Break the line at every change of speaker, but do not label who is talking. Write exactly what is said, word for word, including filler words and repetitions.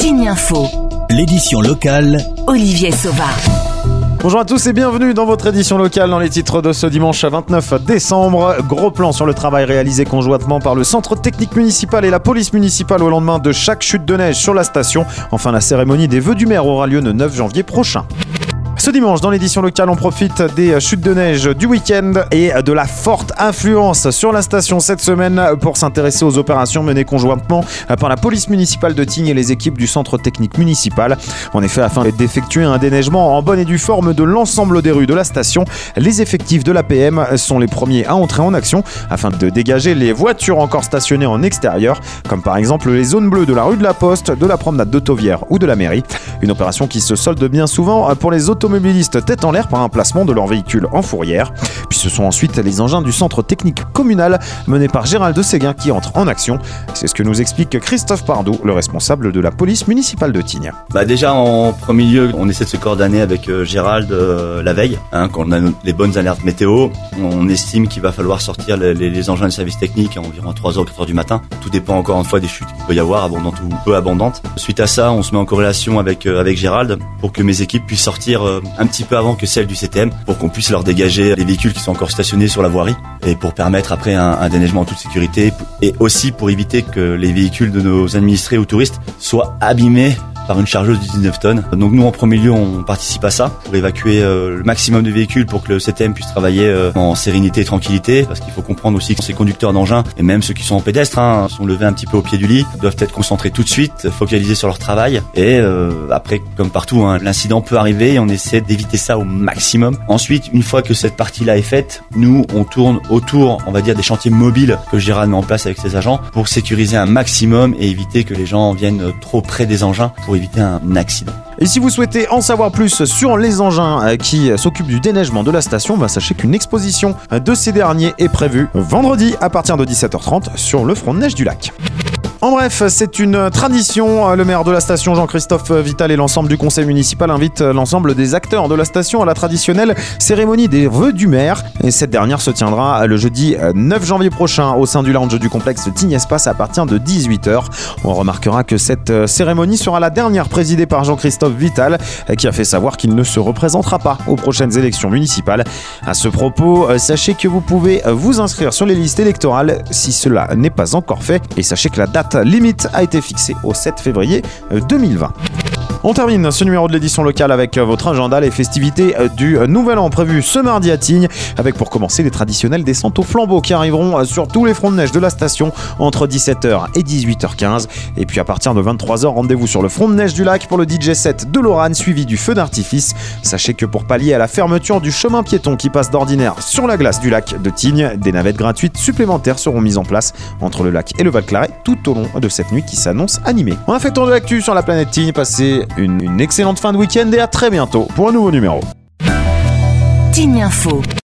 Tignes Info,
l'édition locale,
Olivier Sauva.
Bonjour à tous et bienvenue dans votre édition locale. Dans les titres de ce dimanche vingt-neuf décembre, gros plan sur le travail réalisé conjointement par le centre technique municipal et la police municipale au lendemain de chaque chute de neige sur la station. Enfin, la cérémonie des vœux du maire aura lieu le neuf janvier prochain. Ce dimanche, dans l'édition locale, on profite des chutes de neige du week-end et de la forte influence sur la station cette semaine pour s'intéresser aux opérations menées conjointement par la police municipale de Tignes et les équipes du centre technique municipal. En effet, afin d'effectuer un déneigement en bonne et due forme de l'ensemble des rues de la station, les effectifs de l'A P M sont les premiers à entrer en action afin de dégager les voitures encore stationnées en extérieur, comme par exemple les zones bleues de la rue de la Poste, de la promenade de Tauvière ou de la mairie. Une opération qui se solde bien souvent pour les automobilistes tête en l'air par un placement de leur véhicule en fourrière. Puis ce sont ensuite les engins du centre technique communal mené par Gérald Séguin qui entrent en action. C'est ce que nous explique Christophe Pardoux, le responsable de la police municipale de Tignes.
Bah déjà en premier lieu, on essaie de se coordonner avec euh, Gérald euh, la veille, hein, quand on a les bonnes alertes météo. On estime qu'il va falloir sortir les, les, les engins de service technique à environ trois heures ou quatre heures du matin. Tout dépend encore une fois des chutes qu'il peut y avoir, abondantes ou peu abondantes. Suite à ça, on se met en corrélation avec, euh, avec Gérald pour que mes équipes puissent sortir euh, un petit peu avant que celle du C T M pour qu'on puisse leur dégager les véhicules qui sont encore stationnés sur la voirie et pour permettre après un, un déneigement en toute sécurité et aussi pour éviter que les véhicules de nos administrés ou touristes soient abîmés par une chargeuse de dix-neuf tonnes. Donc nous en premier lieu on participe à ça pour évacuer euh, le maximum de véhicules pour que le C T M puisse travailler euh, en sérénité et tranquillité, parce qu'il faut comprendre aussi que ces conducteurs d'engins et même ceux qui sont en pédestre hein, sont levés un petit peu au pied du lit, doivent être concentrés tout de suite, focalisés sur leur travail et euh, après comme partout hein, l'incident peut arriver et on essaie d'éviter ça au maximum. Ensuite une fois que cette partie là est faite, nous on tourne autour on va dire des chantiers mobiles que Gérald met en place avec ses agents pour sécuriser un maximum et éviter que les gens viennent trop près des engins pour éviter un accident.
Et si vous souhaitez en savoir plus sur les engins qui s'occupent du déneigement de la station, bah sachez qu'une exposition de ces derniers est prévue vendredi à partir de dix-sept heures trente sur le front de neige du lac. En bref, c'est une tradition. Le maire de la station, Jean-Christophe Vital, et l'ensemble du conseil municipal invitent l'ensemble des acteurs de la station à la traditionnelle cérémonie des vœux du maire. Et cette dernière se tiendra le jeudi neuf janvier prochain au sein du lounge du complexe Tignes Espace à partir de dix-huit heures. On remarquera que cette cérémonie sera la dernière présidée par Jean-Christophe Vital, qui a fait savoir qu'il ne se représentera pas aux prochaines élections municipales. À ce propos, sachez que vous pouvez vous inscrire sur les listes électorales si cela n'est pas encore fait. Et sachez que la date limite a été fixée au sept février deux mille vingt. On termine ce numéro de l'édition locale avec votre agenda, les festivités du Nouvel An prévues ce mardi à Tignes, avec pour commencer les traditionnelles descentes au flambeau qui arriveront sur tous les fronts de neige de la station entre dix-sept heures et dix-huit heures quinze. Et puis à partir de vingt-trois heures, rendez-vous sur le front de neige du lac pour le D J set de Lorane suivi du feu d'artifice. Sachez que pour pallier à la fermeture du chemin piéton qui passe d'ordinaire sur la glace du lac de Tignes, des navettes gratuites supplémentaires seront mises en place entre le lac et le Val-Claret tout au long de cette nuit qui s'annonce animée. On a fait le tour de l'actu sur la planète Tignes, passez Une, une excellente fin de week-end et à très bientôt pour un nouveau numéro.
Tignes Info.